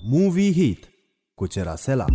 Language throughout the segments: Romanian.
Movie Hit cu Cerasela.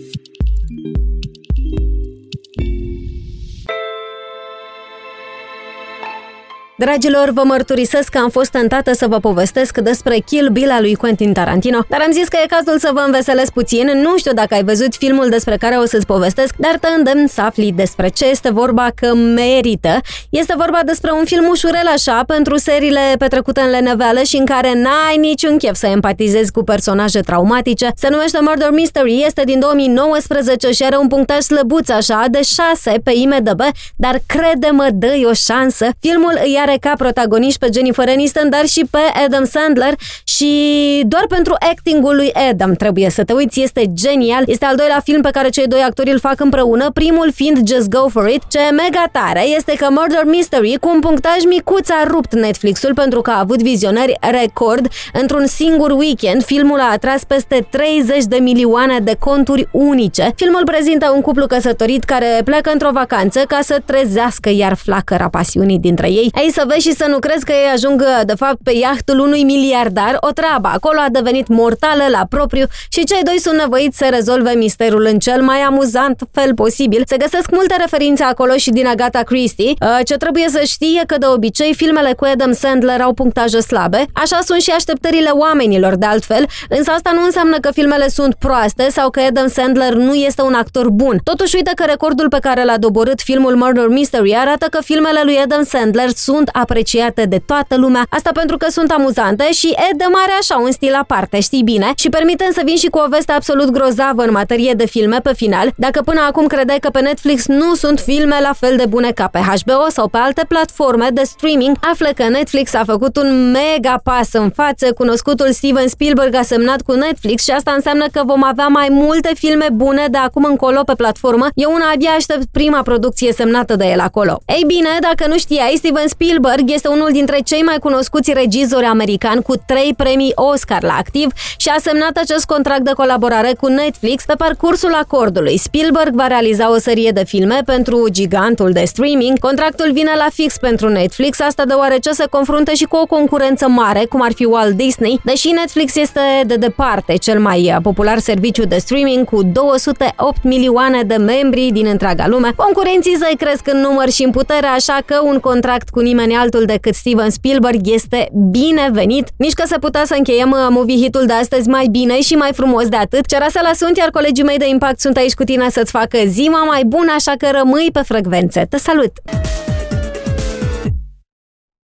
Dragilor, vă mărturisesc că am fost tentată să vă povestesc despre Kill Bill al lui Quentin Tarantino, dar am zis că e cazul să vă înveselesc puțin. Nu știu dacă ai văzut filmul despre care o să-ți povestesc, dar te îndemn să afli despre ce este vorba, că merită. Este vorba despre un film ușurel așa, pentru seriile petrecute în leneveală și în care n-ai niciun chef să empatizezi cu personaje traumatice. Se numește Murder Mystery, este din 2019 și are un punctaj slăbuț așa, de 6 pe IMDb, dar crede-mă, dă-i o șansă. Filmul îi are ca protagoniști pe Jennifer Aniston, dar și pe Adam Sandler și doar pentru actingul lui Adam trebuie să te uiți, este genial. Este al doilea film pe care cei doi actori îl fac împreună, primul fiind Just Go For It. Ce e mega tare este că Murder Mystery, cu un punctaj micuț, a rupt Netflix-ul pentru că a avut vizionări record. Într-un singur weekend, filmul a atras peste 30 de milioane de conturi unice. Filmul prezintă un cuplu căsătorit care pleacă într-o vacanță ca să trezească iar flacăra pasiunii dintre ei. Ei, să vezi și să nu crezi că ei ajung de fapt pe iahtul unui miliardar. O treabă acolo a devenit mortală la propriu și cei doi sunt nevoiți să rezolve misterul în cel mai amuzant fel posibil. Se găsesc multe referințe acolo și din Agatha Christie. Ce trebuie să știe că de obicei filmele cu Adam Sandler au punctaje slabe. Așa sunt și așteptările oamenilor de altfel, însă asta nu înseamnă că filmele sunt proaste sau că Adam Sandler nu este un actor bun. Totuși, uite că recordul pe care l-a doborât filmul Murder Mystery arată că filmele lui Adam Sandler sunt apreciate de toată lumea, asta pentru că sunt amuzante și Adam are așa un stil aparte, știi bine? Și permitem să vin și cu o veste absolut grozavă în materie de filme pe final. Dacă până acum credeai că pe Netflix nu sunt filme la fel de bune ca pe HBO sau pe alte platforme de streaming, află că Netflix a făcut un mega pas în față. Cunoscutul Steven Spielberg a semnat cu Netflix și asta înseamnă că vom avea mai multe filme bune de acum încolo pe platformă. Eu una abia aștept prima producție semnată de el acolo. Ei bine, dacă nu știai, Steven Spielberg este unul dintre cei mai cunoscuți regizori americani cu 3 premii Oscar la activ și a semnat acest contract de colaborare cu Netflix pe parcursul acordului. Spielberg va realiza o serie de filme pentru gigantul de streaming. Contractul vine la fix pentru Netflix, asta deoarece se confruntă și cu o concurență mare, cum ar fi Walt Disney, deși Netflix este de departe cel mai popular serviciu de streaming cu 208 milioane de membri din întreaga lume. Concurenții să-i cresc în număr și în putere, așa că un contract cu nimeni altul decât Steven Spielberg este binevenit. Nici că se putea să încheiem movie hit-ul de astăzi mai bine și mai frumos de atât. Cerasela sunt, iar colegii mei de Impact sunt aici cu tine să-ți facă ziua mai bună, așa că rămâi pe frecvențe. Te salut!